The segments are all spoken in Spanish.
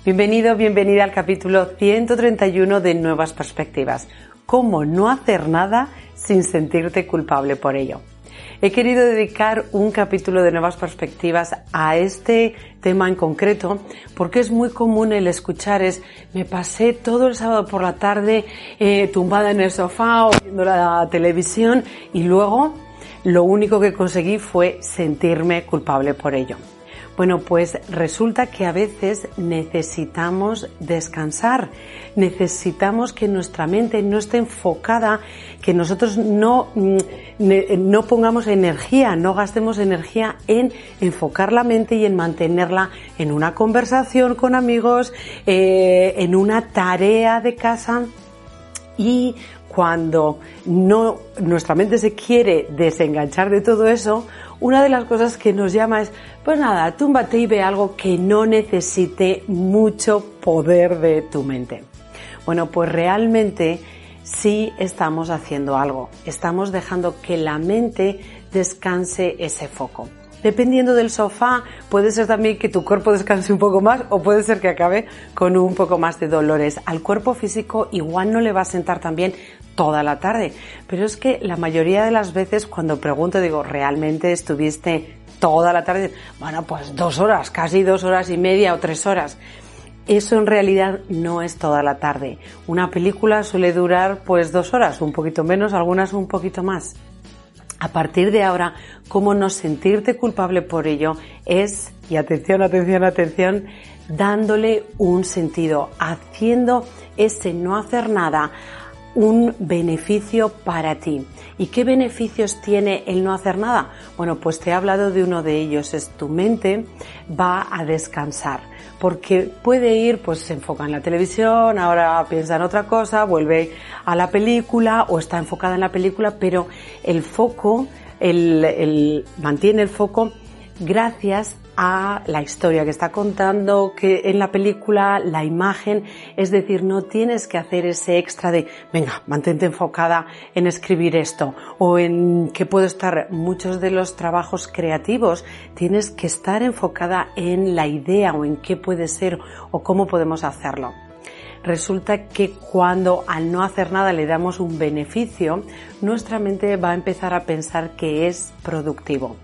Bienvenido, bienvenida al capítulo 131 de Nuevas Perspectivas. ¿Cómo no hacer nada sin sentirte culpable por ello? He querido dedicar un capítulo de Nuevas Perspectivas a este tema en concreto porque es muy común el escuchar me pasé todo el sábado por la tarde tumbada en el sofá o viendo la televisión y luego lo único que conseguí fue sentirme culpable por ello. Bueno, pues resulta que a veces necesitamos descansar, necesitamos que nuestra mente no esté enfocada, que nosotros no pongamos energía, no gastemos energía en enfocar la mente y en mantenerla en una conversación con amigos, en una tarea de casa. Y cuando nuestra mente se quiere desenganchar de todo eso, una de las cosas que nos llama es, pues nada, túmbate y ve algo que no necesite mucho poder de tu mente. Bueno, pues realmente sí estamos haciendo algo. Estamos dejando que la mente descanse ese foco. Dependiendo del sofá, puede ser también que tu cuerpo descanse un poco más o puede ser que acabe con un poco más de dolores. Al cuerpo físico igual no le va a sentar tan bien toda la tarde, pero es que la mayoría de las veces cuando pregunto digo, ¿realmente estuviste toda la tarde? Bueno, pues 2 horas, casi 2 horas y media o 3 horas. Eso en realidad no es toda la tarde. Una película suele durar pues 2 horas, un poquito menos, algunas un poquito más. A partir de ahora, cómo no sentirte culpable por ello es, y atención, atención, atención, dándole un sentido, haciendo ese no hacer nada un beneficio para ti. ¿Y qué beneficios tiene el no hacer nada? Bueno, pues te he hablado de uno de ellos, es tu mente va a descansar, porque puede ir, pues se enfoca en la televisión, ahora piensa en otra cosa, vuelve a la película o está enfocada en la película, pero el foco, mantiene el foco gracias a la historia que está contando, que en la película, la imagen, es decir, no tienes que hacer ese extra de, venga, mantente enfocada en escribir esto, o en que puedo estar, muchos de los trabajos creativos, tienes que estar enfocada en la idea o en qué puede ser o cómo podemos hacerlo. Resulta que cuando al no hacer nada le damos un beneficio, nuestra mente va a empezar a pensar que es productivo.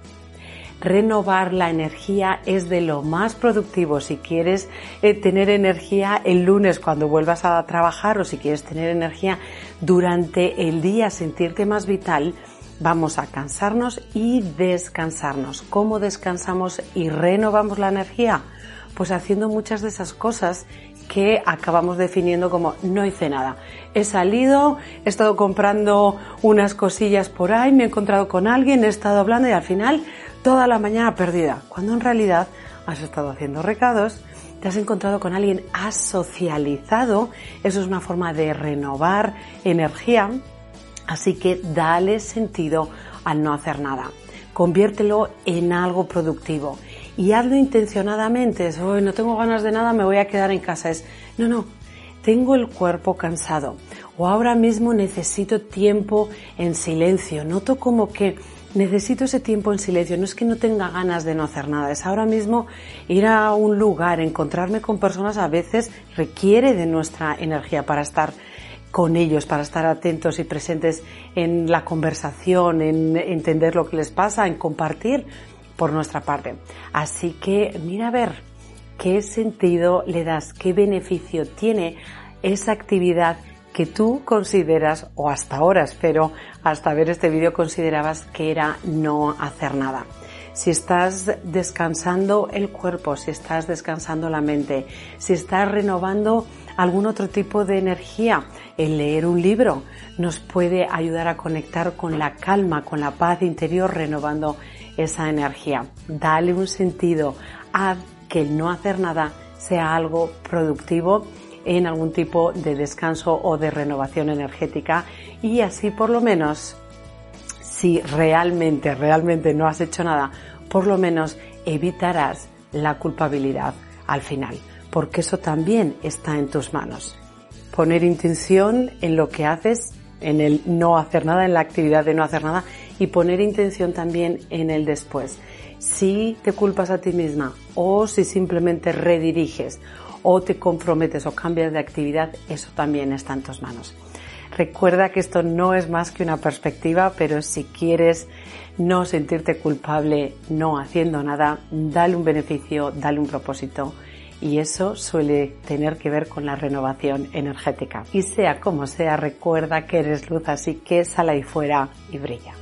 Renovar la energía es de lo más productivo. Si quieres tener energía el lunes cuando vuelvas a trabajar o si quieres tener energía durante el día, sentirte más vital, vamos a cansarnos y descansarnos. ¿Cómo descansamos y renovamos la energía? Pues haciendo muchas de esas cosas que acabamos definiendo como no hice nada. He salido, he estado comprando unas cosillas por ahí, me he encontrado con alguien, he estado hablando y al final toda la mañana perdida. Cuando en realidad has estado haciendo recados, te has encontrado con alguien, has socializado, eso es una forma de renovar energía, así que dale sentido al no hacer nada. Conviértelo en algo productivo. Y hazlo intencionadamente, hoy no tengo ganas de nada, me voy a quedar en casa. No, tengo el cuerpo cansado o ahora mismo necesito tiempo en silencio. Noto como que necesito ese tiempo en silencio, no es que no tenga ganas de no hacer nada, es ahora mismo ir a un lugar, encontrarme con personas a veces requiere de nuestra energía para estar con ellos, para estar atentos y presentes en la conversación, en entender lo que les pasa, en compartir por nuestra parte. Así que mira a ver qué sentido le das, qué beneficio tiene esa actividad que tú consideras, o hasta ahora espero, hasta ver este vídeo considerabas que era no hacer nada. Si estás descansando el cuerpo, si estás descansando la mente, si estás renovando algún otro tipo de energía, el leer un libro nos puede ayudar a conectar con la calma, con la paz interior, renovando esa energía. Dale un sentido, haz que el no hacer nada sea algo productivo en algún tipo de descanso o de renovación energética y así por lo menos, si realmente no has hecho nada, por lo menos evitarás la culpabilidad al final, porque eso también está en tus manos. Poner intención en lo que haces, en el no hacer nada, en la actividad de no hacer nada y poner intención también en el después. Si te culpas a ti misma o si simplemente rediriges o te comprometes o cambias de actividad, eso también está en tus manos. Recuerda que esto no es más que una perspectiva, pero si quieres no sentirte culpable no haciendo nada, dale un beneficio, dale un propósito, y eso suele tener que ver con la renovación energética. Y sea como sea, recuerda que eres luz, así que sal ahí fuera y brilla.